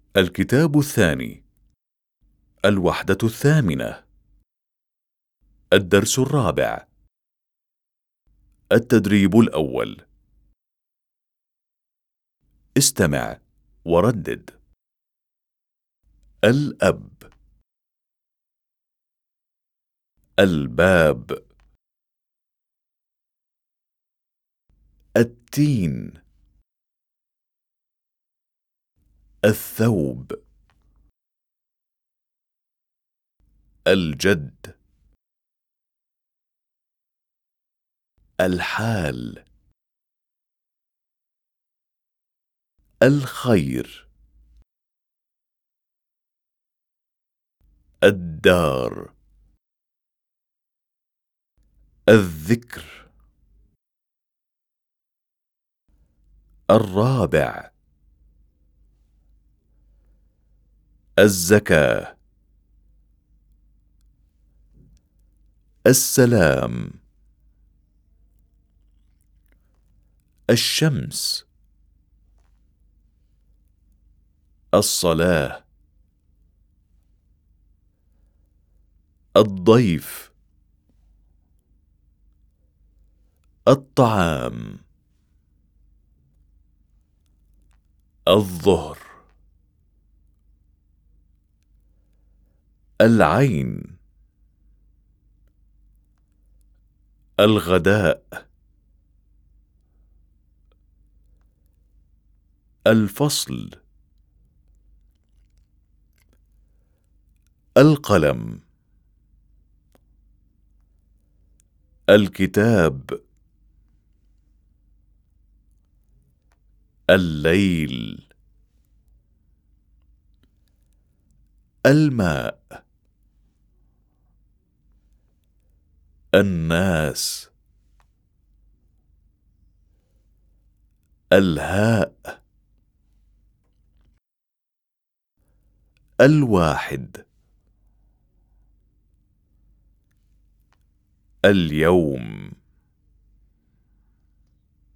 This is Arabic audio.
الكتاب الثاني، الوحدة الثامنة، الدرس الرابع، التدريب الأول. استمع وردد. الأب، الباب، التين، الثوب، الجد، الحال، الخير، الدار، الذكر، الرابع، الزكاة، السلام، الشمس، الصلاة، الضيف، الطعام، الظهر، العين، الغداء، الفصل، القلم، الكتاب، الليل، الماء، الناس، الهاء، الواحد، اليوم.